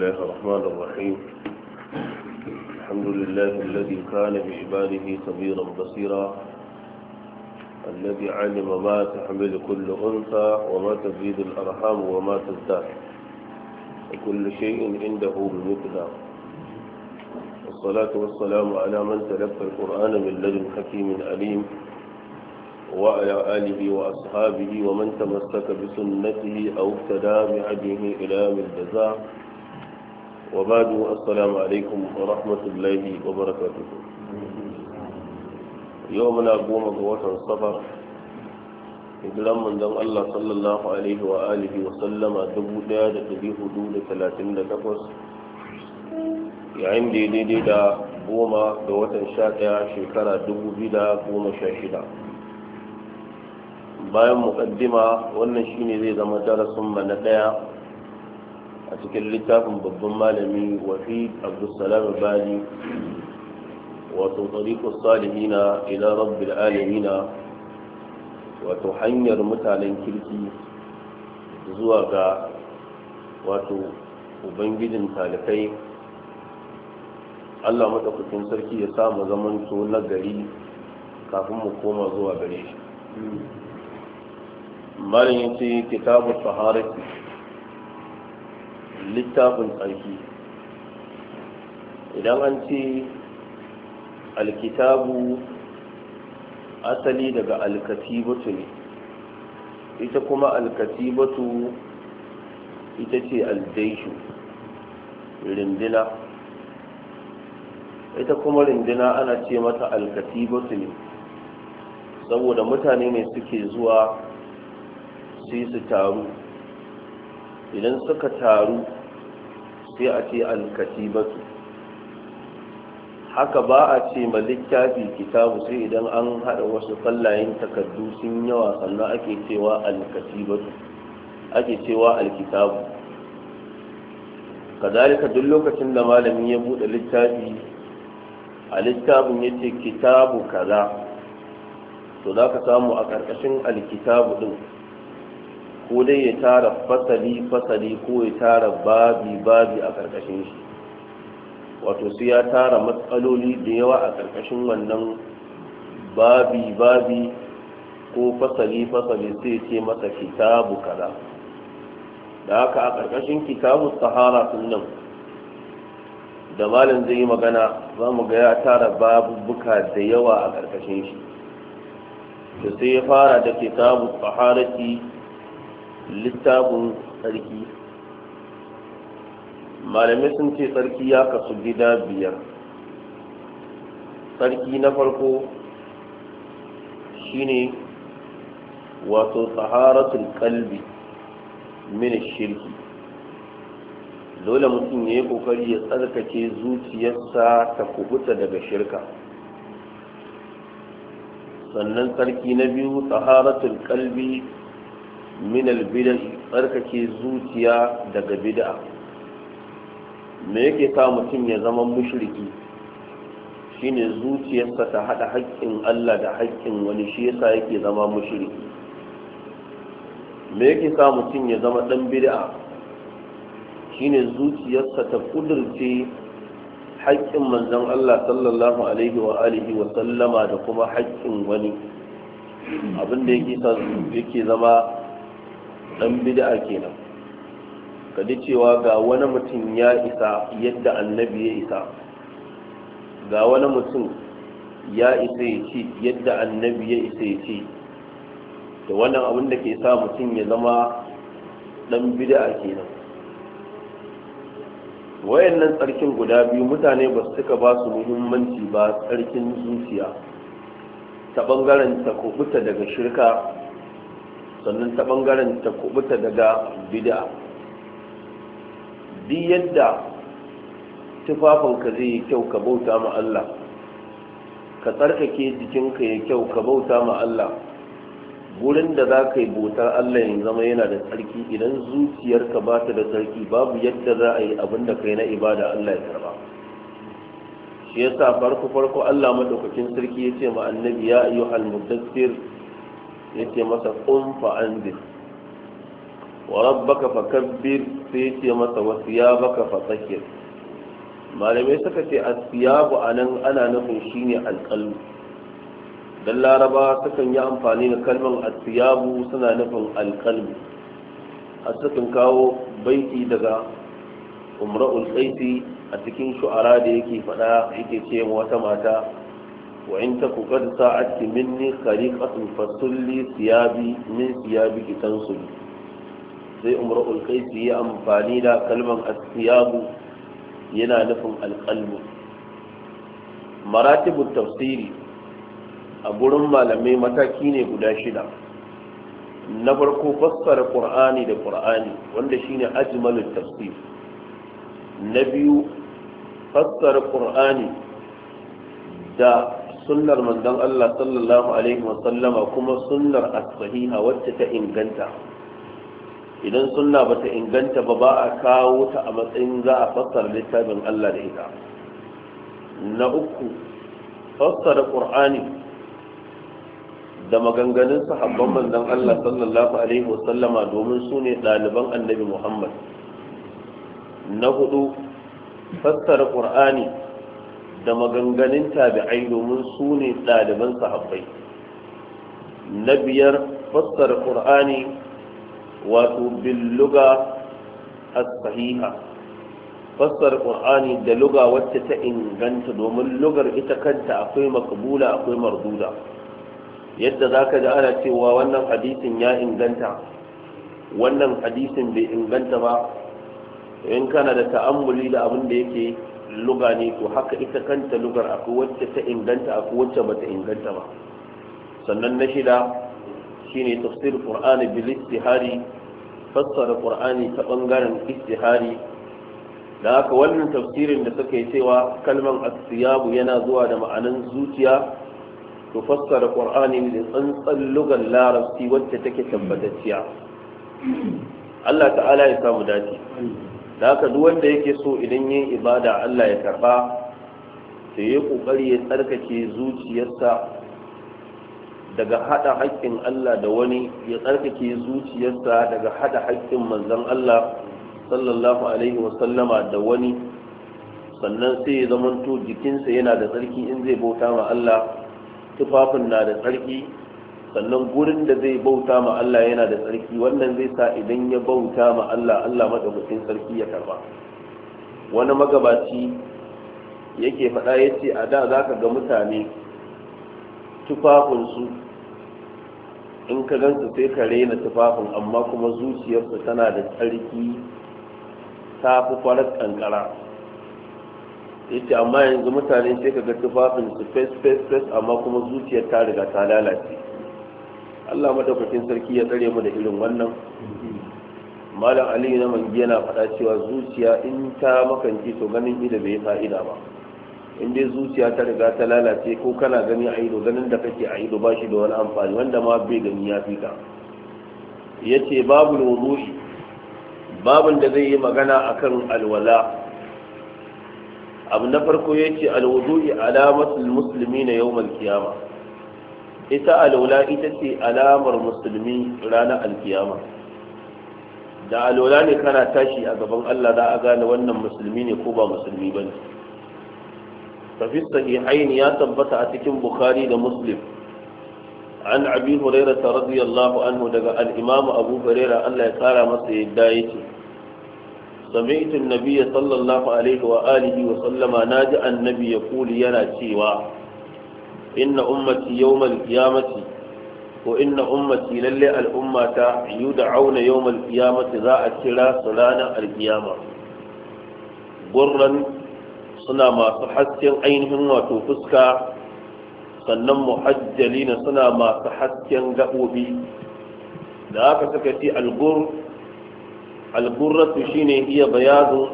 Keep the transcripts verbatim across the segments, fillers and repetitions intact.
الله الرحمن الرحيم. الحمد لله الذي كان بعباده خبيرا بصيرا، الذي علم ما تحمل كل أنثى وما تزيد الأرحام وما تزداد، وكل شيء عنده بمقدار. والصلاة والسلام على من تلقى القرآن من لدن حكيم عليم، وعلى آله وأصحابه ومن تمسك بسنته أو اقتدى بهديه إلى يوم الجزاء. وبعد، السلام عليكم ورحمة الله وبركاته. يومنا قوم قوة الصفر إجرام من دم الله صلى الله عليه وآله وسلم دبو داد تبي حدود ثلاثين لتقص يعني دي دي دا قوم قوة شاكا شكرا دبو بدا قوم شاشدا. bayan mukaddima, wannan shine zai zama darasin mu na daya a cikin littafin babban malami Wahid Abdulsalam Bali, wato tariqus salihina ila rabbil alamin, wato hanyar mutanen kirki zuwa ga wato ubangijin talikai. Allah madaukakin sarki ya samu zamanto na gari kafin mu koma zuwa gare shi. malin yace kitabu taharati, littafin tsarki. idan an ce alkitabu asali daga alkatibatu ne, ita kuma alkatibatu ita ce aljaishu, rindina. ita kuma rindina ana ce mata alkatibatu ne saboda mutane ne suke zuwa sai su taru. idan suka taru sai a ce alkatibatu. haka ba a ce ma littafi kitabu sai idan an haɗa wasu fallayen takardu sun yawa sannan ake cewa alkatibatu, ake cewa alkitabu. kazalika duk lokacin da malami ya buɗe littafi, a littafin ya ce kitabu kaza, to za ka samu a ƙarƙashin alkitabu ɗin ko dai ya tara fasali fasali ko ya tara babi babi a ƙarƙashin shi, wato sai ya tara matsaloli da yawa a ƙarƙashin wannan babi babi ko fasali fasali, sai ce masa kitabu kaza. da haka a ƙarƙashin kitabu sahara sun nan da malin zai yi magana, za mu ga ya tara babubuka da yawa a ƙarƙashin shi. da sai ya fara da kitabu saharati, littafin tsarki. malamai sun ce tsarki ya kasu gida biyar. tsarki na farko shine wato taharatul qalbi min shirki. dole mutum ya yi kokari ya tsarkake zuciyarsa ta kubuta daga shirka. sannan tsarki na biyu taharatul qalbi min albid'a, tsarkake zuciya daga bid'a. me yake sa mutum ya zama mushriki? shine zuciyarsa ta hada haƙƙin Allah da haƙƙin wani, shi yasa yake zama mushriki. me yake sa mutum ya zama dan bid'a? shine zuciyarsa ta kudurce haƙƙin manzon Allah sallallahu alaihi wa alihi wa sallama da kuma haƙƙin wani. abin da yake sa yake zama dan bid'a kenan. kadi cewa ga wani mutum ya isa yadda annabi ya isa, ga wani mutum ya isa ya ce yadda annabi ya isa ya ce, da wannan abin da ke sa mutum ya zama dan bid'a kenan. wayannan tsarkin guda biyu mutane ba su suka ba su muhimmanci ba. tsarkin zuciya ta bangaren ta kubuta daga shirka, sannan ta bangaren ta kubuta daga bid'a. duk yadda tufafinka zai yi kyau ka bauta ma Allah, ka tsarkake jikinka ya kyau ka bauta ma Allah, gurin da za ka yi bautar Allah ya zama yana da tsarki. idan zuciyarka ba ta da tsarki, babu yadda za a yi abin da kai na ibada Allah ya karba. shi yasa farko farko Allah madaukakin sarki ya ce ma annabi, ya ayyuhal mudaththir, ya ce masa qum fa anzir. wa rabbaka fakabbir sai ce masa wa thiyabaka fatahhir. malamai suka ce as-siyabu anan ana nufin shine alqalb, dan laraba sukan yi amfani da kalmar as-siyabu suna nufin alqalb. a sukan kawo baiti daga umra'ul qaisi a cikin shu'ara da yake fada yake ce wata mata wa in taku qad sa'atki minni khariqatun fasulli siyabi min siyabiki tansul. sai umra'ul qaisi ya amfani da kalmar as-siyabu yana nufin alqalbu. maratibut tafsiri a gurin malamai mataki ne guda shida. na farko fassara qur'ani da qur'ani wanda shine ajmalut tafsir. na biyu fassara qur'ani da sunnar manzon Allah sallallahu alaihi wasallama kuma sunnar as-sahiha wacce ta inganta. idan sunna bata inganta ba ba a kawo ta a matsayin za a fassara littafin Allah da ita. na uku fassara qur'ani da maganganun sahabban manzon Allah sallallahu alaihi wasallama domin su ne ɗaliban annabi Muhammad. na hudu fassara qur'ani da maganganun tabi'ai domin su ne ɗaliban sahabbai. na biyar fassara qur'ani wato bil lugha as-sahiha, fassara qur'ani da lugha wacce ta inganta domin lugar ita kanta akwai makbula akwai marduda. yadda zaka ji ana cewa wannan hadisin ya inganta wannan hadisin bai inganta ba, in kana da ta'ammuli da abin da yake luga ne to haka ita kanta lugar akwai wacce ta inganta akwai wacce bata inganta ba. sannan na shida shine tafsir qur'ani bil istihari, fassara qur'ani ta bangaren istihari. da haka wannan tafsirin da suka yi cewa kalman as-siyabu yana zuwa da ma'anan zuciya, to fassara qur'ani da tsantsan lugar larabci wacce take tabbatacciya. Allah ta'ala ya samu dace. da haka duk wanda yake so idan yin ibada Allah ya karba sai ya kokari ya tsarkake zuciyarsa daga hada haƙƙin Allah da wani, ya tsarkake zuciyarsa daga hada haƙƙin manzon Allah sallallahu alaihi wasallama da wani, sannan sai ya zamanto jikinsa yana da tsarki in zai bauta ma Allah, tufafin na da tsarki, sannan gurin da zai bauta ma Allah yana da tsarki. wannan zai sa idan ya bauta ma Allah Allah madaukakin sarki ya karba. wani magabaci yake faɗa yace a da zaka ga mutane tufafinsu in ka gansu sai ka rena tufafin, amma kuma zuciyarsu tana da tsarki ta fi farar kankara. yace amma yanzu mutane sai ka ga tufafin su fes fes fes amma kuma zuciyar ta riga ta lalace. Allah madaukakin sarki ya tsare mu da irin wannan. malam Ali na mangi yana faɗa cewa zuciya in ta makanci to ganin ido bai fa'ida ba. in dai zuciya ta riga ta lalace ko kana gani a ido, ganin da kake a ido ba shi da wani amfani, wanda ma bai gani ya fi ka. yace babu wudu'i, babun da zai yi magana akan alwala. abu na farko yace alwudu'i alamatul muslimina yawmal qiyamah. ita alwala ita ce alamar musulmi ranar alkiyama. da alwala ne kana tashi a gaban Allah za a gane wannan musulmi ne ko ba musulmi bane. ففي الصحيحين يا ثبت أتكم بخاري ومسلم عن أبي هريرة رضي الله عنه دقى الإمام أبو هريرة أن لا يقال مصر الدايتي سمعت النبي صلى الله عليه وآله وسلم ناجع النبي يقول ينا شيوا إن أمتي يوم القيامة وإن أمتي للي الأمة يدعون يوم القيامة ذا أكلا صلانا القيامة برا suna masu hasken ainihin wato fuska, sannan muhajjalina suna masu hasken gaɓoɓi. da aka suka ce algur algurratu shine iya bayanu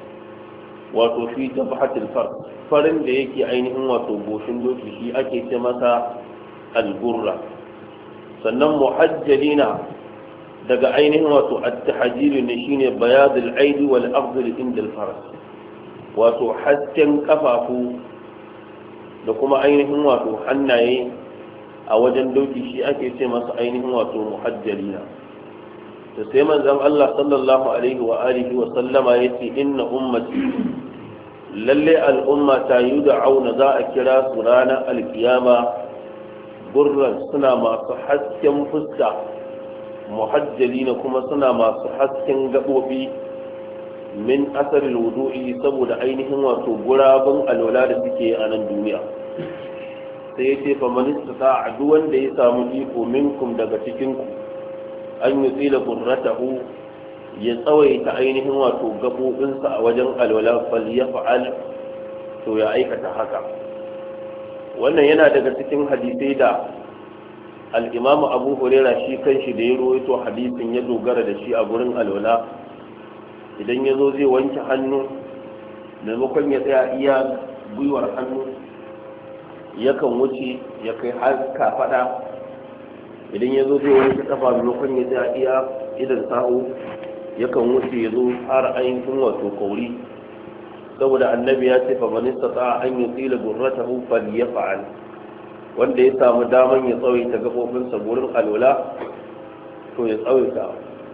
wato fi tabhatil far farin da yake ainihin wato goshin doki shi ake ce masa algurra. sannan muhajjalina daga ainihin wato at-tahjil ne shine bayadul aidi wal afdal inda al-faras, wato hasken kafafu da kuma ainihin wato hannaye a wajen doki shi ake ce masa ainihin wato muhajjalina. to sai manzon Allah sallallahu alaihi wa alihi wa sallama yace inna ummati lalle al'umma ta yud'auna za a kira su ranar alkiyama gurran suna masu hasken fuska muhajjalina kuma suna masu hasken gabobi min asarin wudu'i saboda ainihin wato gurabun alwala da suke a nan duniya sai yace fa man istata'a duk wanda ya samu iko minkum daga cikin ku an yi tsila gurratahu ya tsawaita ainihin wato gabobinsa a wajen alwala fal ya fa'al to ya aikata haka. Wannan yana daga cikin hadisai da al-Imam Abu Hurairah shi kanshi da ya rawaito hadisin ya dogara da shi a gurin alwala. Idan ya zo zai wanke hannu maimakon ya tsaya iya gwiwar hannu yakan wuce ya kai har kafada. Idan ya zo zai wanke kafa maimakon ya tsaya iya idan sa'o yakan wuce ya zo har ainihin wato kauri, saboda annabi ya ce fa man istata an yusila gurratahu falyaf'al, wanda ya samu daman ya tsawaita gabofinsa gurin alwala to ya tsawaita.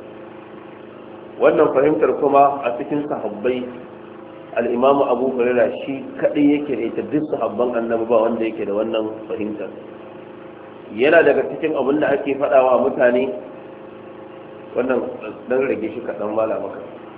Wannan fahimtar kuma a cikin sahabbai al-Imam Abu Hurairah shi kadai yake da ita, duk sahabban annabi ba wanda yake da wannan fahimtar. Yana daga cikin abin da ake faɗawa mutane, wannan dan rage shi kaɗan mala maka,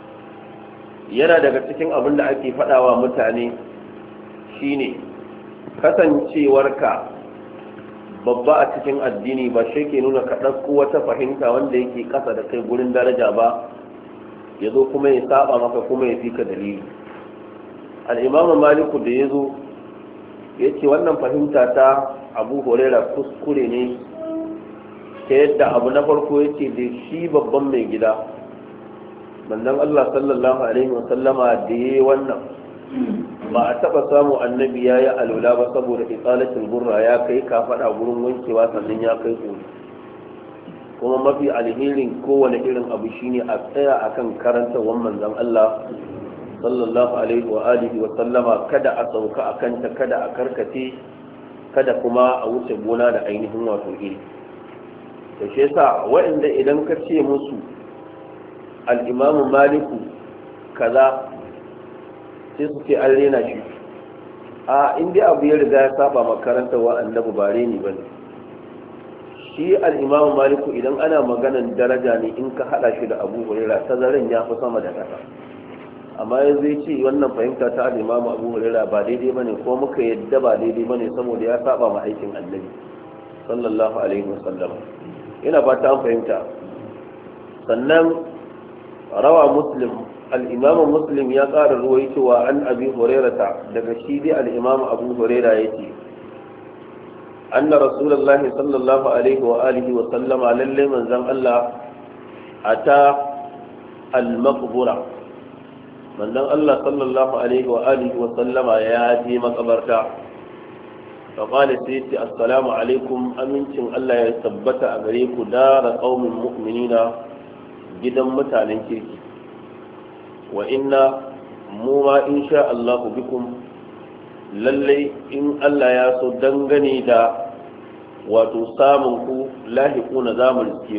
yana daga cikin abin da ake faɗawa mutane shine kasancewarka babba a cikin addini ba shi ke nuna ka ɗauko wata fahimta wanda yake ƙasa da kai gurin daraja ba ya zo kuma ya saba maka kuma ya fi ka dalili. Al'imamu Maliku da ya zo ya ce wannan fahimta ta Abu Hurairah kuskure ne, ta yadda abu na farko ya ce da shi babban mai gida manzon Allah sallallahu alaihi wasallama da ya yi wannan ba a taɓa samu annabi ya yi alula ba saboda itsalatin gurra ya kai kafaɗa gurin wankewa sannan ya kai tsoro. Kuma mafi alherin kowane irin abu shine a tsaya akan karantawan manzon Allah sallallahu alaihi wa alihi wa sallama, kada a sauka a kanta, kada a karkace, kada kuma a wuce gona da ainihin wato iri. da shi yasa waɗanda idan ka ce musu al-Imam Maliku kaza sai su ce an rena shi. a inda abu ya riga ya saba makaranta wa annabi ba reni bane. shi al-Imam Maliku idan ana maganan daraja ne in ka hada shi da Abu Hurairah tazarin ya fi sama da kasa, amma yanzu ya ce wannan fahimta ta al-Imam Abu Hurairah ba daidai bane ko muka yadda ba daidai bane saboda ya saba ma aikin annabi sallallahu alaihi wasallam. ina ba ta fahimta. sannan rawa Muslim, al-Imam Muslim ya ƙara ruwaitowa an Abi Hurairah daga shi dai al-Imam Abu Hurairah yace anna Rasulullah sallallahu alaihi wa alihi wa sallama lalle manzon Allah ata al-maqbura, manzon Allah sallallahu alaihi wa alihi wa sallama ya je makabarta. فقال سيدي السلام عليكم أمنتم الله يثبت أغريك دار قوم مؤمنين جدا متعلن كيكي وإنا موما إن شاء الله بكم للي إن الله ياسو دنغني دا وتسامنكو لاحقون ذام الكيف.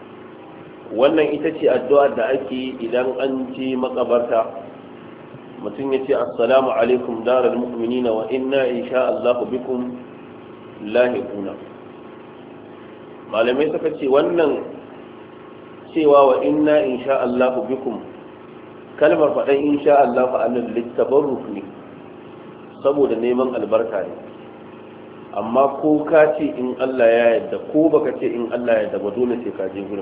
wannan ita ce addu'ar da ake idan an ci makabarta, mutum ya ce assalamu alaikum daral mu'minina wa inna insha Allah bikum lahiquna. malamai suka ce wannan cewa wa inna insha Allah bikum, kalmar faɗan insha Allah fa annal litabarruk ne saboda neman albarka ne, amma ko ka ce in Allah ya yarda ko baka ce in Allah ya yarda ba dole sai ka je gurin,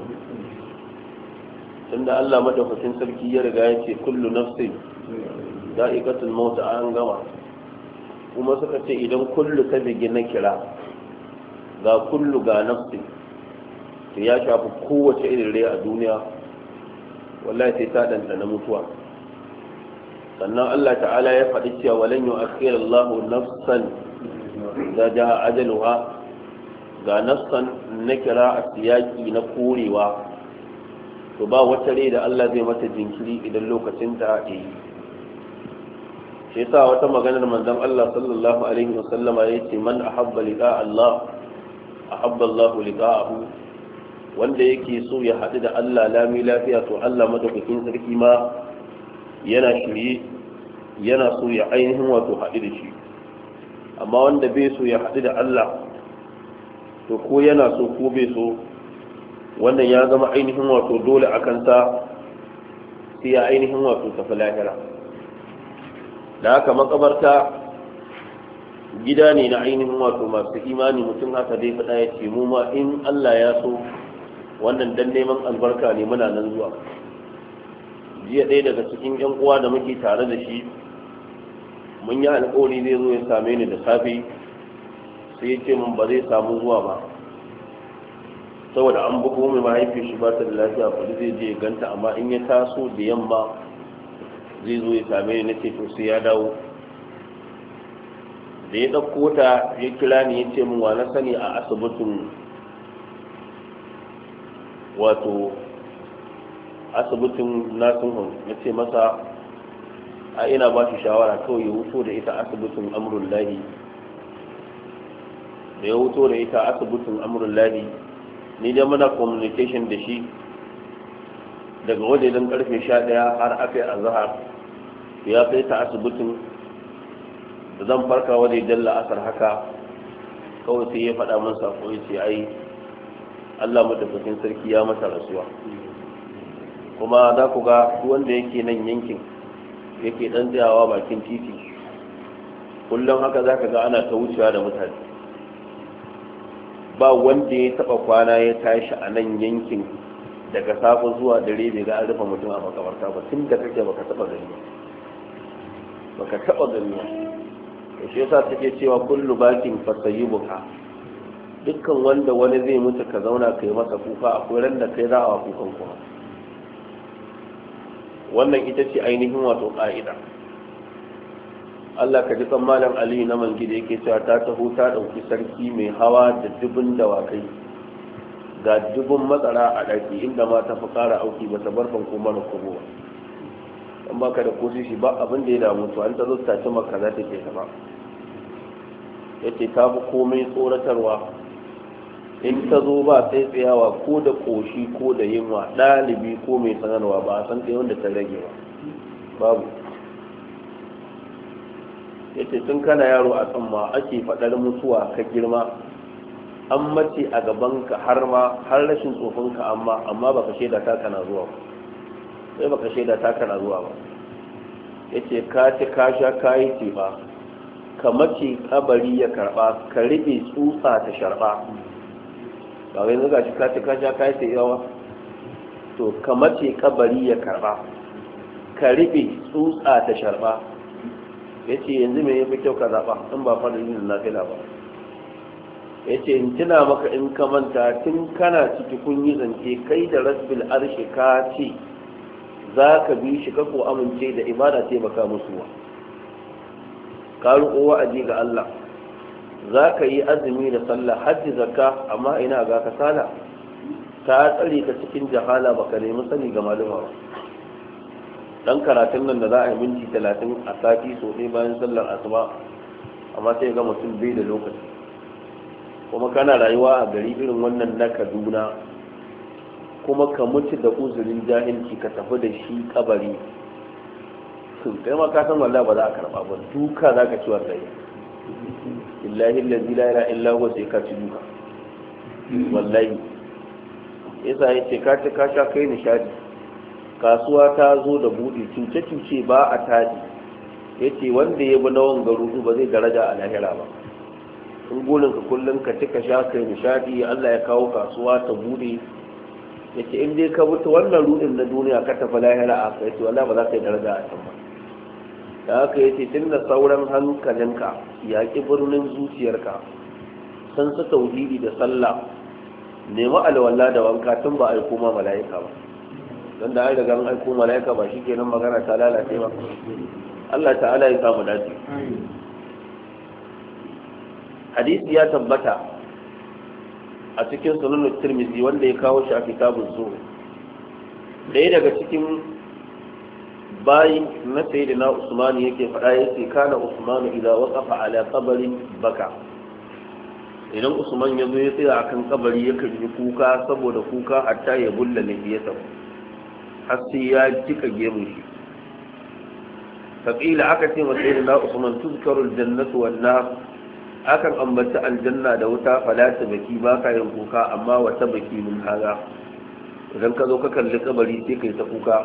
tunda Allah madaukakin sarki ya riga ya ce kullu nafsin da'iqatul maut an gama. kuma suka ce idan kullu ta bigi na kira ga kullu ga nafsi to ya shafi kowace irin rai a duniya, wallahi sai ta danta na mutuwa. sannan Allah ta'ala ya faɗi cewa walan yu'akhkhira Allahu nafsan idza jaa ajaluha, ga nafsan na kira a siyaki na korewa, to ba wata rai da Allah zai mata jinkiri idan lokacin ta yi. shi yasa wata maganar manzon Allah sallallahu alaihi wasallama yace man ahabba liqa Allah ahabba Allah liqa'ahu, wanda yake so ya haɗu da Allah lami lafiya to Allah madaukakin sarki ma yana shirye yana so ya ainihin wato haɗu da shi. Amma wanda bai so ya haɗu da Allah to ko yana so ko bai so wannan ya zama ainihin wato dole a kansa sai ya ainihin wato tafi lahira. Da haka makabarta gida ne na ainihin wato masu imani. Mutum haka dai faɗa ya ce mu ma in Allah ya so wannan dan neman albarka ne muna nan zuwa. Jiya ɗaya daga cikin yan uwa da muke tare da shi mun yi alƙawari zai zo ya same ni da safe, sai ya ce mun ba zai samu zuwa ba saboda an bugo mai mahaifin shi ba ta da lafiya, ba zai je ganta, amma in ya taso da yamma zai zo ya same ni. nace to sai ya dawo. Da ya ɗauko ta ya kira ni ya ce min wa na sani a asibitin wato asibitin nasin hun. na ce masa a ina ba shi shawara kawai ya wuto da ita asibitin amurullahi. da ya wuto da ita asibitin amurullahi ni dai muna communication da shi daga wajejen karfe sha ɗaya har aka yi azahar. Ya kai ta asibitin da zan farka wajejen la'asar haka kawai sai ya faɗa min sako ya ce ai Allah madaukakin sarki ya masa rasuwa. Kuma za ku ga wanda yake nan yankin yake ɗan tsayawa bakin titi kullum haka za ka ga ana ta wucewa da mutane. Ba wanda ya taba kwana ya tashi a nan yankin daga safe zuwa dare bai ga an rufe mutum a makabarta ba. Tun da kake baka taba gani baka taba gani ba. Shi yasa take cewa kullu bakin fasayibuka, dukkan wanda wani zai mutu ka zauna kai masa kuka, akwai ran da kai za a kukan kuma. Wannan ita ce ainihin wato ka'ida. Allah ka ji kan malam Ali na Mangida yake cewa ta taho ta dauki sarki mai hawa da dubun dawakai ga dubun matsara a daki inda ma ta fi kara auki ba ta barfan ko mana kubo dan baka da koshi shi ba abin da ya damu to an ta zo ta ci maka za ta ke ta ba. Yace ta fi komai tsoratarwa in ta zo ba sai tsayawa ko da koshi ko da yunwa, ɗalibi ko mai sanarwa ba a san ɗaya wanda ta rage ba babu. Yace tun kana yaro a tsamma ake faɗar mutuwa ka girma, an mace a gabanka har ma har rashin tsofinka amma amma baka shaida ta kana zuwa ba sai baka shaida ta kana zuwa ba. Yace ka ci ka sha kayi ce ba ka mace kabari ya karba ka riɓe tsutsa ta sharba. Ba wai zuga shi ka ci ka sha kayi ce yawa to ka mace kabari ya karba ka riɓe tsutsa ta sharba. Ya ce yanzu mai yafi kyau ka zaɓa in ba fara yin nafila ba. Ya ce in tuna maka in ka manta tun kana ciki kun yi zance kai da rasbil arshi ka ce za ka bi shi ka ko amince da ibada ce baka musu wa ka riƙo wa'azi ga Allah za ka yi azumi da sallah hajji zakka amma ina ga ka sala ta tsare ka cikin jahala baka nemi sani ga maluma ba. Dan karatun nan da za a yi minti talatin a sati so ɗaya bayan sallar asuba amma sai ga mutum bai da lokaci. Kuma kana rayuwa a gari irin wannan na Kaduna kuma ka mutu da uzurin jahilci ka tafi da shi kabari to kai ma ka san wallahi ba za a karba ba, duka za ka ci wallahi illahi allazi la ilaha illa huwa sai ka ci duka wallahi. Yasa yace ka ci ka sha kai nishadi, kasuwa ta zo da buɗe cuce-cuce ba a taji. Ya ce wanda ya bi na wanga rudu ba zai daraja a lahira ba. In gurin ka kullum ka cika sha kai nishadi Allah ya kawo kasuwa ta buɗe. Ya ce in dai ka mutu wannan rudin na duniya ka tafi lahira a kai to Allah ba za ka yi daraja a can ba. Da haka ya ce tun da sauran hankalinka ya ƙi birnin zuciyarka san su tauhidi da sallah nemi alwala da wanka tun ba a yi koma mala'ika ba. don da an riga an aiko malaika ba shi kenan magana ta lalace ba. Allah ta'ala ya samu dace. Hadisi ya tabbata a cikin sunan Tirmidhi wanda ya kawo shi a kitabun zuhud. Ɗaya daga cikin bayi na sayyidina Usman yake faɗa yace kana Usman idza waqafa ala qabrin baka. idan usman ya zo ya tsaya akan kabari yakan yi kuka saboda kuka hatta ya bulla lafiyata har sai ya jika gemun shi faƙila aka ce masa yana usman tuzkaru aljannatu wan nar akan ambata aljanna da wuta falata baki baka yin kuka amma wata baki min haza idan ka zo ka kalli kabari sai kai ta kuka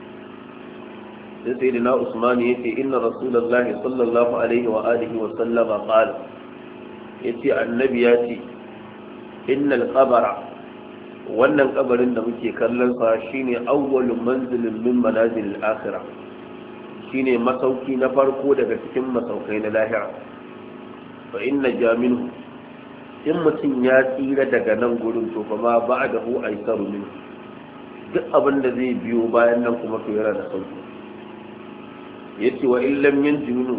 sai sai na usman ya ce inna rasulullahi sallallahu alaihi wa alihi wa sallama qala yace annabi ya ce innal qabara wannan kabarin da muke kallon sa shine awwalu manzilin min manazil al-akhirah shine masauki na farko daga cikin masaukai na lahira fa inna jaminu in mutum ya tsira daga nan gurin to fa ma ba'dahu aysaru min duk abin da zai biyo bayan nan kuma to yana da sauki yace wa illam yanjunu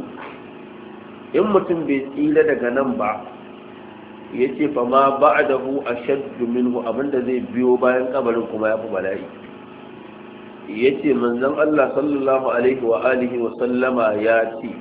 in mutum bai tsira daga nan ba yace fa ma ba'dahu ashaddu minhu abinda zai biyo bayan kabarin kuma yafi bala'i yace manzon Allah sallallahu alaihi wa alihi wa sallama ya ce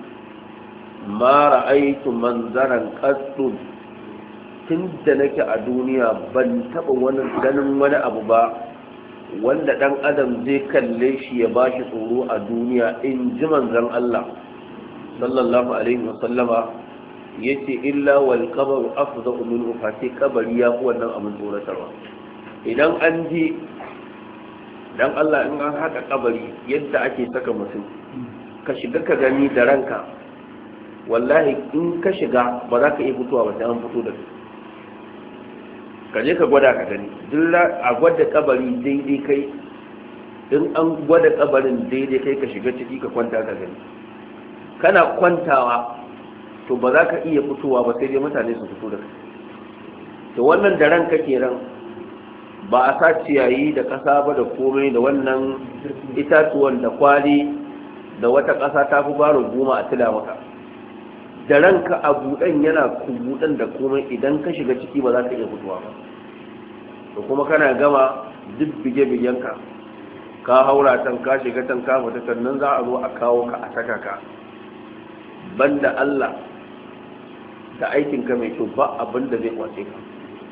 ma ra'aytu manzaran qattu tunda nake a duniya ban taba wani ganin wani abu ba wanda dan adam zai kalle shi ya bashi tsoro a duniya in ji manzon Allah sallallahu alaihi wa sallama yace illa wal qabru afdhu min ufati qabri ya ku wannan abin tsoratarwa idan an ji dan Allah in an haka kabari yadda ake saka mutum ka shiga ka gani da ranka wallahi in ka shiga ba za ka iya fitowa ba sai an fito da ka je ka gwada ka gani duk a gwada kabari daidai kai in an gwada kabarin daidai kai ka shiga ciki ka kwanta ka gani kana kwantawa to ba za ka iya fitowa ba sai dai mutane su fito da kai to wannan da ranka kenan ba a sa ciyayi da ƙasa ba da komai da wannan itatuwan da kwali da wata ƙasa ta fi baro goma a tila maka da ranka a buɗan yana kubuɗan da komai idan ka shiga ciki ba za ka iya fitowa ba da kuma kana gama duk bige-bigenka ka haura can ka shiga can ka fita sannan za a zo a kawo ka a saka ka banda Allah da aikinka mai kyau ba abin da zai kwace ka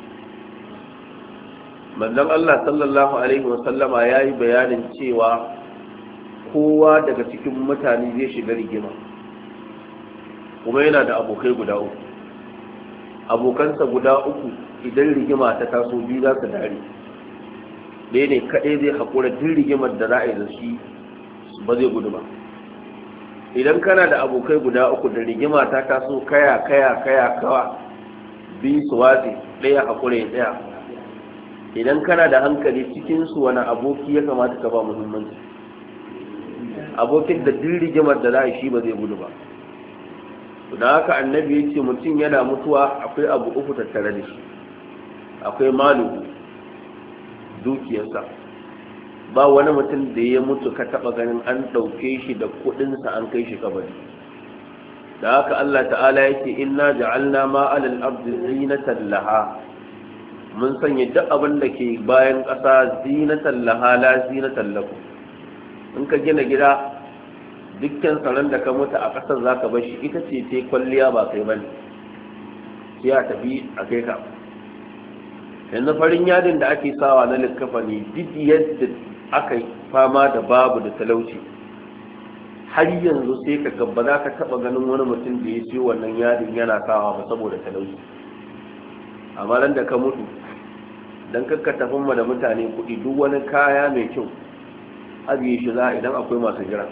manzon Allah sallallahu alaihi wasallama ya yi bayanin cewa kowa daga cikin mutane zai shiga rigima kuma yana da abokai guda uku abokansa guda uku idan rigima ta taso biyu za su dare ɗaya ne kaɗai zai haƙura duk rigimar da za a yi da shi ba zai gudu ba idan kana da abokai guda uku da rigima ta taso kaya kaya kaya kawa biyu su watsi ɗaya haƙura ya tsaya idan kana da hankali cikinsu wani aboki ya kamata ka ba muhimmanci abokin da duk rigimar da za a shi ba zai gudu ba da haka annabi ya ce mutum yana mutuwa akwai abu uku tattare da shi akwai malu dukiyarsa ba wani mutum da ya mutu ka taba ganin an ɗauke shi da kuɗinsa an kai shi kabari da haka Allah ta'ala yake inna ja'alna ma 'alal ardi zinatan laha mun sanya duk abin da ke bayan ƙasa zinatan laha la zinatan lakum in ka gina gida dukkan tsaron da ka mutu a ƙasar zaka bar shi ita ce ta kwalliya ba kai bane sai a tafi a kai ka yanzu farin yadin da ake sawa na likkafani duk yadda aka yi fama da babu da talauci har yanzu sai ka gaba za ka taɓa ganin wani mutum da ya siyo wannan yadin yana sawa ba saboda talauci amma ran da ka mutu don kakka tafin ma da mutane kuɗi duk wani kaya mai kyau ajiye shi za idan akwai masu jira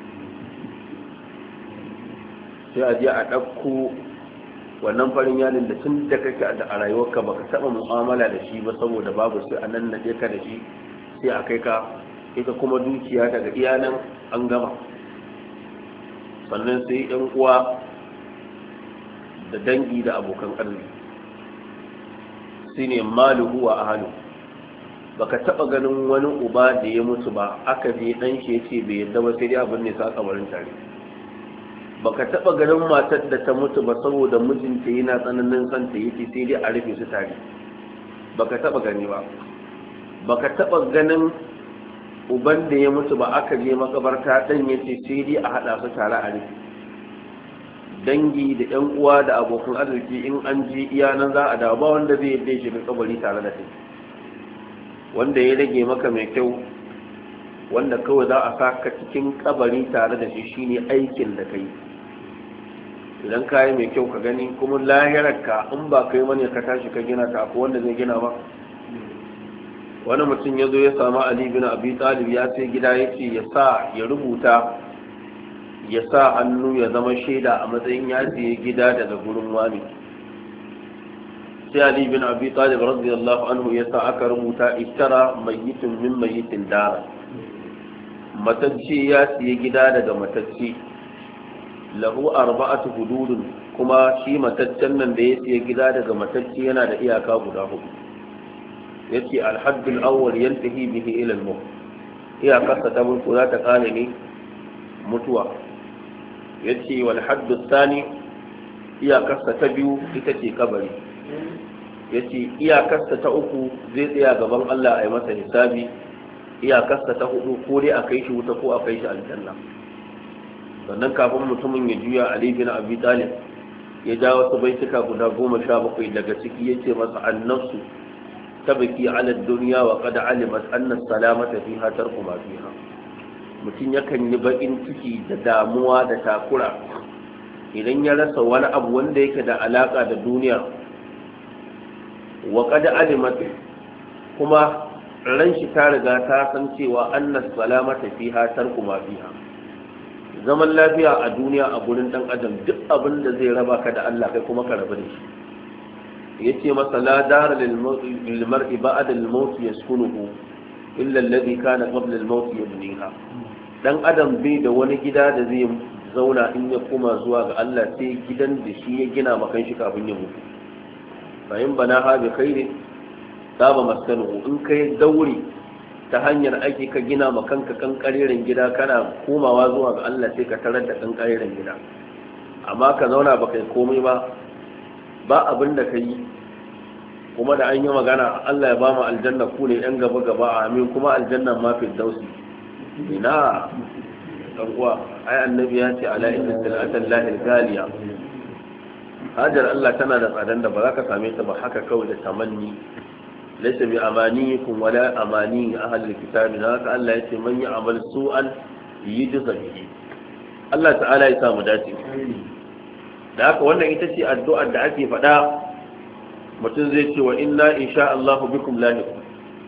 sai a je a ɗauko wannan farin yadin da tun da kake a rayuwarka baka taɓa mu'amala da shi ba saboda babu sai a nan naɗe ka da shi sai a kai ka ita kuma dukiya daga iyanan an gama sannan sai yan uwa da dangi da abokan arziki shine maluhu wa ahlu baka taba ganin wani uba da ya mutu ba aka je dan shi yace bai yadda ba sai dai abin ne sa kabarin tare baka taba ganin matar da ta mutu ba saboda mijinta yana tsananin son ta yace sai dai a rufe su tare baka taba gani ba baka taba ganin uban da ya mutu ba aka je makabarta dan yace sai dai a hada su tare a rufe dangi da yan uwa da abokan arziki in an ji iya nan za a dawo ba wanda zai yadda shiga kabari tare da kai. Wanda ya rage maka mai kyau, wanda kawai za a saka cikin kabari tare da shi shine aikin da kai. Idan ka yi mai kyau ka gani, kuma lahirarka in ba kai mane ka tashi ka gina ta, akwai wanda zai gina ba. Wani mutum ya zo ya samu Ali bin Abi Talib ya sai gida ya ce ya sa ya rubuta ya sa hannu ya zama shaida a matsayin ya siye gida daga gurin wani. Sai Ali bin Abi Talib radiyallahu anhu ya sa aka rubuta ishtara mayyitun min mayyitin dara, matacce ya siye gida daga matacce, lahu arba'atu hududun, kuma shi mataccen nan da ya siye gida daga matacce yana da iyaka guda hudu. yace al-hadd al-awwal yantahi bihi ila al-maut, iyakarsa ta farko za ta kare ne mutuwa. yace wal hadd al-thani, iyakarsa ta biyu ita ce kabari. yace iyakarsa ta uku zai tsaya gaban Allah a yi masa hisabi. iyakarsa ta hudu ko dai a kai shi wuta ko a kai shi aljanna. sannan kafin mutumin ya juya, Ali bin Abi Talib ya ja wasu baituka guda goma sha bakwai daga ciki yace masa annafsu tabki ala dunya wa qad alimat anna salamata fiha tarku ma fiha. mutum yakan yi bakin ciki da damuwa da takura idan ya rasa wani abu wanda yake da alaka da duniya. wa qad alimat, kuma ran shi ta riga ta san cewa anna salamata fiha tarku ma fiha. zaman lafiya a duniya a gurin dan adam duk abin da zai raba ka da Allah kai kuma ka rabu da shi. yace masa la dara lil mar'i ba'da al maut yaskunuhu illa alladhi kana qabla al maut yabniha. dan adam bai da wani gida da zai zauna in ya koma zuwa ga Allah sai gidan da shi ya gina makan shi kafin ya mutu. fa in bana ha bi khairi saba maskanuhu, in kai dauri ta hanyar aiki ka gina makanka kankareren gida, kana komawa zuwa ga Allah sai ka tarar da kankareren gida. amma ka zauna ba kai komai ba ba abin da ka yi, kuma da an yi magana Allah ya ba mu aljanna ku ne yan gaba gaba, amin, kuma aljannan ma fi dausi. ina dan uwa, ai annabi ya ce ala inna salatan lahi galiya. hajar Allah tana da tsadan da ba za ka same ta ba haka kawai da tamanni. laysa bi amaniyikum wala amani ahli kitabi. haka Allah ya ce man ya'mal su'an yujza bihi. Allah ta'ala ya samu dace. da haka wannan ita ce addu'ar da ake faɗa. mutum zai ce wa inna insha Allah bikum lahiqun.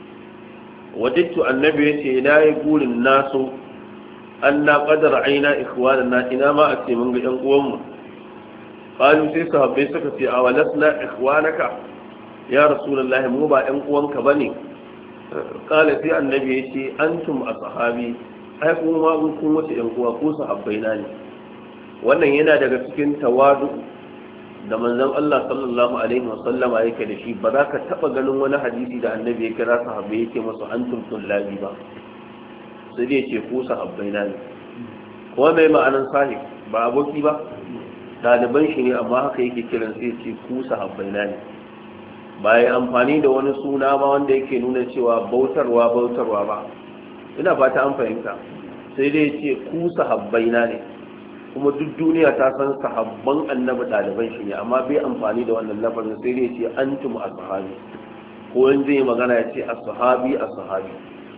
wajidtu annabi yace ina yi burin nasu anna qad ra'ayna ikhwanana, ina ma a ce mun ga ɗan uwanmu. qalu sai sahabbai suka ce awalasna ikhwanaka ya rasulullahi, mu ba ɗan uwanka bane. qala sai annabi yace antum ashabi, ai kuma kun wace ɗan uwa ko sahabbai na ne. wannan yana daga cikin tawadu da manzon Allah sallallahu alaihi wasallama yake da shi. ba za ka taba ganin wani hadisi da annabi ya kira sahabbai yake musu antum tullabi ba, sai dai ce ku sahabbai na ne. kuma mai ma'anan sahib ba aboki ba, ɗaliban shi ne, amma haka yake kiran sai ce ku sahabbai na ne. ba ya amfani da wani suna ba wanda yake nuna cewa bautarwa bautarwa ba. ina fata an fahimta. sai dai ce ku sahabbai na ne, kuma duk duniya ta san sahabban annabi ɗaliban shi ne, amma bai amfani da wannan lafazin, sai dai ce antum ashabi. ko in zai magana ya ce ashabi ashabi.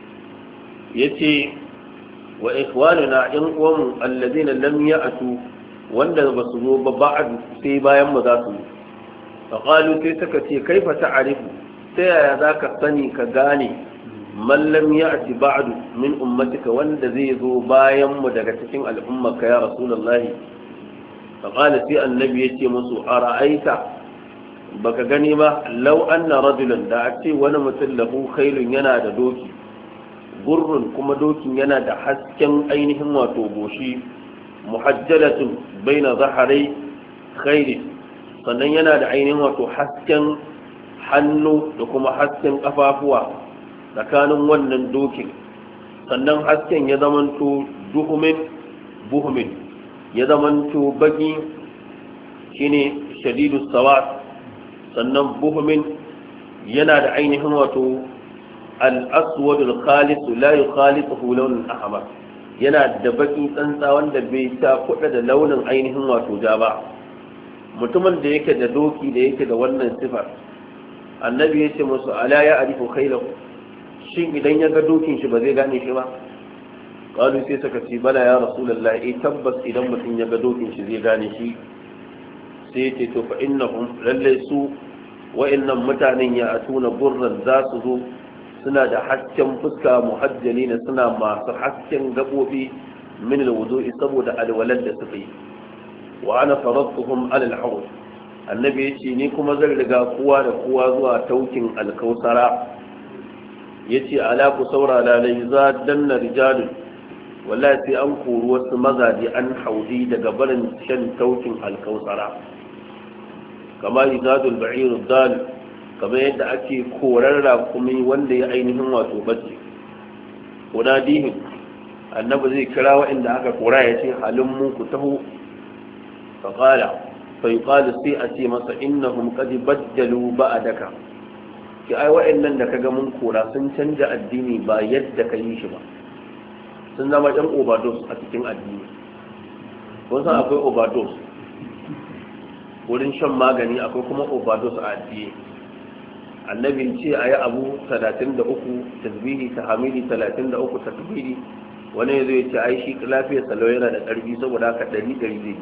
yace wa ikhwanuna in uwan alladhina lam ya'tu, wanda ba su zo ba ba'd sai bayan mu za su yi. fa qalu sai suka ce kaifa ta'rifu, ta yaya zaka sani ka gane man lam ya'ti ba'du min ummatika, wanda zai zo bayan mu daga cikin al'ummarka ya rasulullahi. fa qala sai annabi yace musu ara'aita, baka gani ba, law anna rajulan, da a ce wani mutum lahu khailun, yana da doki, gurrun, kuma dokin yana da hasken ainihin wato goshi, muhajjalatun baina zaharai khairi, sannan yana da ainihin wato hasken hannu da kuma hasken kafafuwa tsakanin wannan dokin, sannan hasken ya zamanto duhumin buhumin, ya zamanto baki shine shadidus sawat, sannan buhumin yana da ainihin wato al-aswad al-khalis la yukhalituhu lawn ahmar, yana da baki tsantsa wanda bai ta kuɗa da launin ainihin wato ja ba. Mutumin da yake da doki da yake da wannan sifar, annabi ya ce musu ala ya arifu khailahu, shin idan ya ga dokin shi ba zai gane shi ba? Qalu sai suka ce bala ya rasulullah, eh tabbas idan mutum ya ga dokin shi zai gane shi. Sai ya ce to fa innahum lalle su wa'annan mutanen ya atuna gurran za su zo suna da hasken fuska muhajjalina, suna masu hasken gabobi min alwudu'i saboda alwalad da suka yi. Wa ana faradtuhum ala alhawd, annabi yace ni kuma zan riga kowa da kowa zuwa taukin alkausara. Yace ala ku saurara lai za danna rijalun, wallahi sai an kori wasu mazaje an haudi daga barin shan taukin alkausara, kama izadul ba'ir dal, kamar yadda ake korar rakumi wanda ya ainihin wato bacci. Unadihim, annabi zai kira waɗanda aka kora ya ce halin mu ku taho. faƙala faiƙalu sai a ce masa innahum qad baddalu ba'daka, ki ai waɗannan da kaga mun kora sun canja addini ba yadda ka yi shi ba, sun zama ɗan overdose a cikin addini. kun san akwai overdose wurin shan magani, akwai kuma overdose a addini. Annabi ce a yi abu talatin da uku tasbihi ta hamidi talatin da uku takbiri, wani ya zo ya ce ai shi lafiyar salo yana da ƙarfi saboda haka ɗari ɗari zai.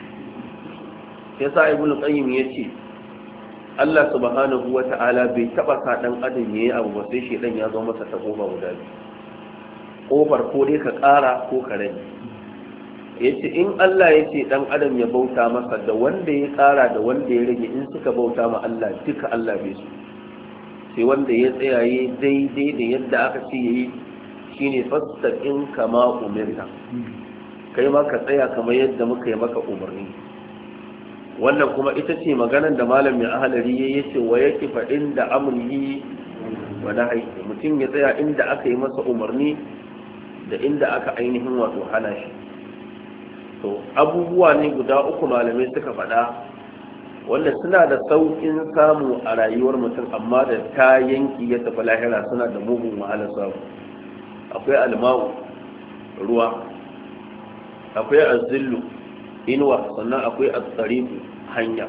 sai sa ibnu qayyim ya ce Allah subhanahu wa ta'ala bai taɓa sa ɗan adam ya yi abu ba sai shi ɗan ya zo masa ta ƙofa guda biyu, ƙofar ko dai ka ƙara ko ka rage. Ya ce in Allah ya ce ɗan adam ya bauta masa da wanda ya ƙara da wanda ya rage in suka bauta ma Allah duka Allah bai su, sai wanda ya tsayaye daidai da yadda aka ce yayi shine fastaqim kama umirta, kai ma ka tsaya kamar yadda muka yi maka umarni. Wannan kuma ita ce maganar da malam mai ahalari ya yace wa yaqifa inda amrihi wa nahyi, mutum ya tsaya inda aka yi masa umarni da inda aka ainihin wato hana shi. To abubuwa ne guda uku malamai suka faɗa wanda suna da sauƙin samu a rayuwar mutum, amma da ta yanki ya tafi lahira suna da mugun wahalar samu. Akwai alma'u ruwa, akwai azzillu inuwa, sannan akwai atsarifu hanya.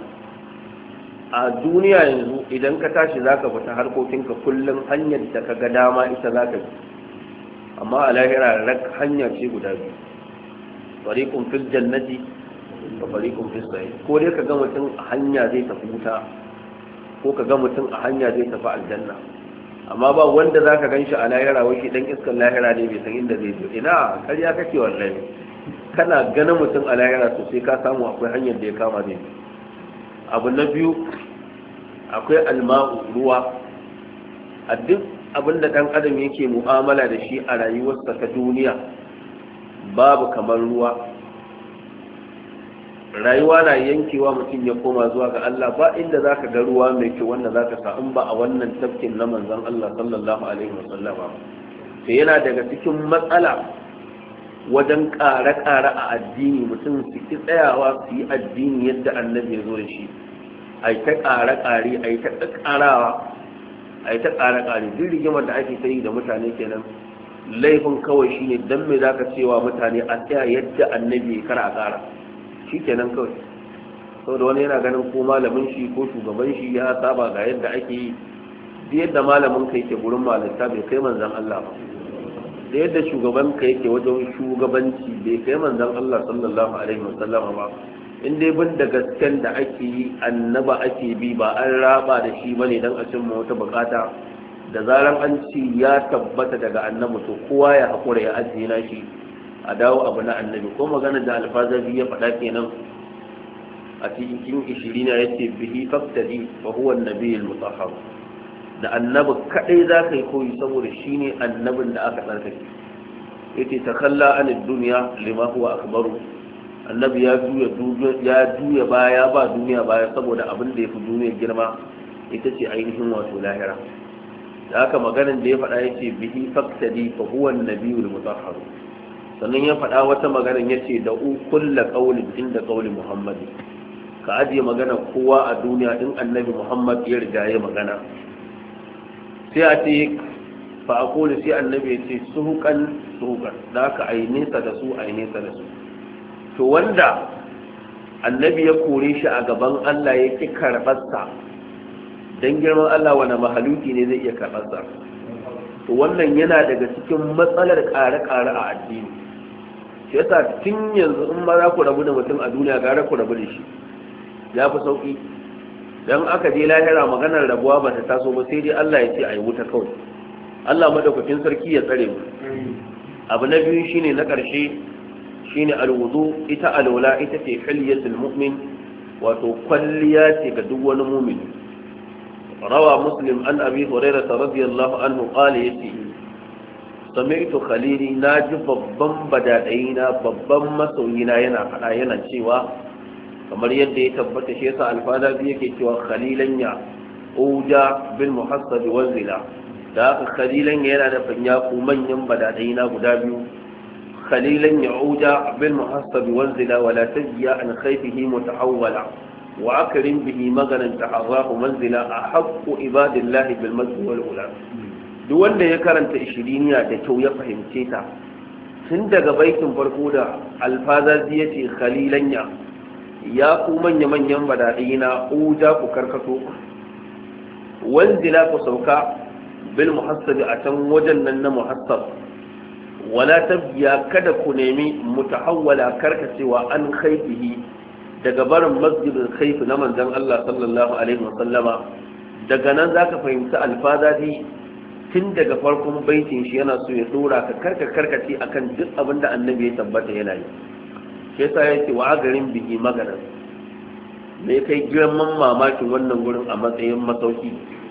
A duniya yanzu idan ka tashi zaka fita harkokinka kullum hanyar da ka ga dama ita zaka bi, amma a lahira rak hanya ce guda biyu, fariqun fil jannati wa fariqun fis sa'ir. Ko dai ka ga mutum a hanya zai tafi wuta, ko ka ga mutum a hanya zai tafi aljanna, amma ba wanda zaka ganshi a lahira wai shi dan iskan lahira ne bai san inda zai je. Ina ƙarya kake wallahi, kana ganin mutum a lahira to sai ka samu akwai hanyar da ya kama zai. Abu na biyu akwai alma'u ruwa. A duk abin da ɗan adam yake mu'amala da shi a rayuwarsa ta duniya babu kamar ruwa. Rayuwa na yankewa mutum ya koma zuwa ga Allah, ba inda za ka ga ruwa mai kyau wanda za ka sa in ba a wannan tafkin na manzon Allah sallallahu alaihi wasallam ba. Sai yana daga cikin matsala wajen ƙare-ƙare a addini, mutum su ki tsayawa su yi addini yadda annabi ya zo da shi, a yi ta ƙare-ƙare a yi ta ƙarawa a yi ta ƙare-ƙare. Duk rigimar da ake sayi da mutane kenan, laifin kawai shi ne don me za ka cewa mutane a tsaya yadda annabi ya kara a ƙara shi kenan kawai. sau da wani yana ganin ko malamin shi ko shugaban shi ya saba ga yadda ake yi, duk yadda malamin ka yake gurin malinta bai kai manzan Allah ba, da yadda shugaban ka yake wajen shugabanci bai kai manzon Allah sallallahu alaihi wasallam ba. In dai bin da gasken da ake yi annaba ake bi, ba an raba da shi bane dan a cimma wata bukata. Da zaran an ci ya tabbata daga annabi to kowa ya hakura ya ajiye na shi a dawo abu na annabi. Ko magana da alfazabi ya faɗa kenan a cikin ishirin ya ce bihi faktadi fa huwa an-nabiyul mutahhar, da annabi kadai za ka yi koyi saboda shi ne annabin da aka tsarkake. Yace takalla anid dunya lima huwa akbaru, annabi ya juya ya juya baya ba duniya baya saboda abin da yafi duniya girma ita ce ainihin wato lahira. Da haka maganar da ya faɗa yace bihi faktadi fa huwa an-nabiyul mutahhar. Sannan ya faɗa wata maganar yace da u kullu qawlin inda qawli muhammad, ka ajiye magana kowa a duniya din annabi muhammad ya riga ya magana. Sai a ce fa aqulu sai annabi ya ce suhuqan suhuqan da aka ai nesa da su ai nesa da su to wanda annabi ya kore shi a gaban Allah ya ki karbarsa dan girman Allah wani mahaluki ne zai iya karbarsa to wannan yana daga cikin matsalar ƙare-ƙare a addini shi yasa tun yanzu in ma za ku rabu da mutum a duniya gara ku rabu da shi ya fi sauƙi don aka je lahira maganar rabuwa ba ta taso ba sai dai Allah ya ce a yi wuta kawai Allah madaukakin sarki ya tsare mu abu na biyu shine na ƙarshe shine alwudu ita alwala ita ce hilyatul mu'min wato kwalliya ce ga duk wani mu'mini rawa muslim an abi hurairah radiyallahu anhu qala yati sami'tu khalili naji babban badadaina babban masoyina yana fada yana cewa kamar yadda ya tabbata shi yasa alfada bi yake cewa khalilan ya uja bil muhassab wal zila da aka khalilan yana da fanya ku manyan badadaina guda biyu khalilan ya uja bil muhassab wal zila wala tajiya an khayfihi mutahawwala wa akrim bihi maganan taharrahu manzila ahqqu ibadillahi bil masjid wal ula duk wanda ya karanta ishiriniya da kyau ya fahimce ta tun daga baitin farko da alfazazi yace khalilan ya ya ku manya-manyan badaɗi na uja ku karkato wanzila ku sauka bil muhassabi a can wajen nan na muhassab wala tabbiya kada ku nemi mutahawwala karkacewa an khaifihi daga barin masjidin khaifi na manzon Allah sallallahu alaihi wasallama daga nan zaka fahimci alfazadi tun daga farkon baitin shi yana so ya dora ka karka karkace akan duk abin da annabi ya tabbata yana yi shi yasa yake wa garin biki magana me kai girman mamakin wannan gurin a matsayin masauki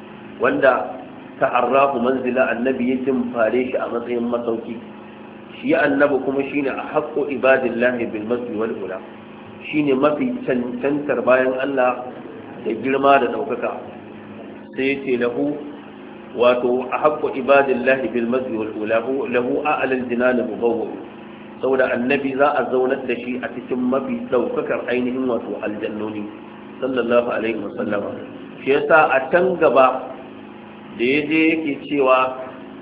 wanda ta'arrafu manzila annabi ya fare shi a matsayin masauki shi annabi kuma shine a haqqu ibadillahi bil masjid wal ula shine mafi cancantar bayan Allah da girma da daukaka sai yace lahu wato a haqqu ibadillahi bil masjid wal ula lahu a'lal jinan mubawwa saboda annabi za a zaunar da shi a cikin mafi daukakar ainihin wato aljannoni sallallahu alaihi wasallama shi yasa a can gaba da yaje yake cewa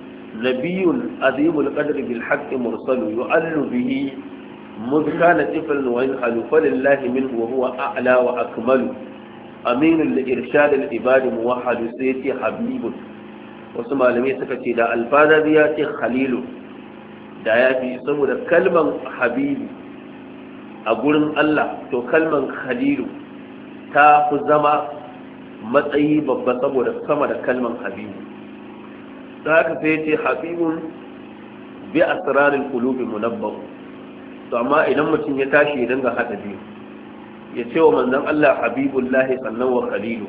nabiyun azimul qadri bil haqqi mursalu yu'allu bihi mudkana tiflan wa yanhalu falillahi minhu wa huwa a'la wa akmalu aminul li irshad al ibad muwahhid sayyidi habibun wasu malamai suka ce da alfazari ya ce khalilu da ya fi saboda kalman habibu a gurin Allah to kalman khalilu ta fi zama matsayi babba saboda sama da kalman habibu da haka sai ce habibun bi asrarul qulubi munabbah to amma idan mutum ya tashi ya dinga hada biyu ya ce wa manzon Allah habibullahi sannan wa khalilu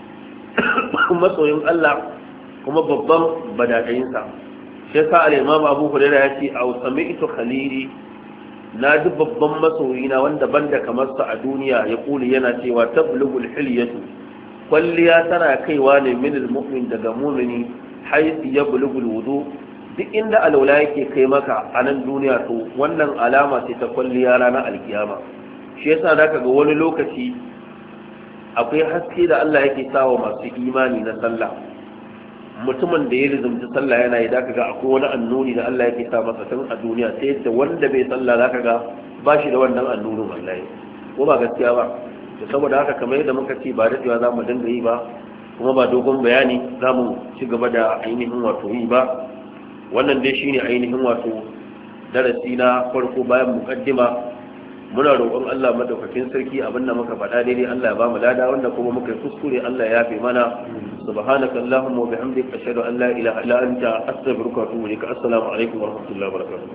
masoyin Allah kuma babban badadayinsa shi yasa al-imam Abu Hurairah ya ce aw sami'tu khalili na ji babban masoyina wanda banda kamar sa a duniya ya kuli yana cewa tablugul hilyatu kwalliya tana kaiwa ne min al-mu'min daga mu'mini haythu yablugul wudu duk inda alwala yake kai maka a nan duniya to wannan alama ce ta kwalliya ranar alkiyama shi yasa zaka ga wani lokaci akwai haske da Allah yake sawa masu imani na sallah mutumin da ya rizumci sallah yana yi zaka ga akwai wani annuri da Allah yake sa masa tun a duniya sai yadda wanda bai sallah zaka ga ba shi da wannan annurin wallahi ko ba gaskiya ba to saboda haka kamar yadda muka ce ba daɗewa za mu dinga yi ba kuma ba dogon bayani za mu ci gaba da ainihin wato yi ba wannan dai shine ainihin wato darasi na farko bayan mukaddima muna roƙon Allah madaukakin sarki abinda muka faɗa daidai Allah ya ba mu lada wanda kuma muka yi kuskure Allah ya yafe mana subhanaka allahumma wa bihamdika ashhadu an la ilaha illa anta astaghfiruka wa atubu ilaik assalamu alaikum wa rahmatullahi wa barakatuh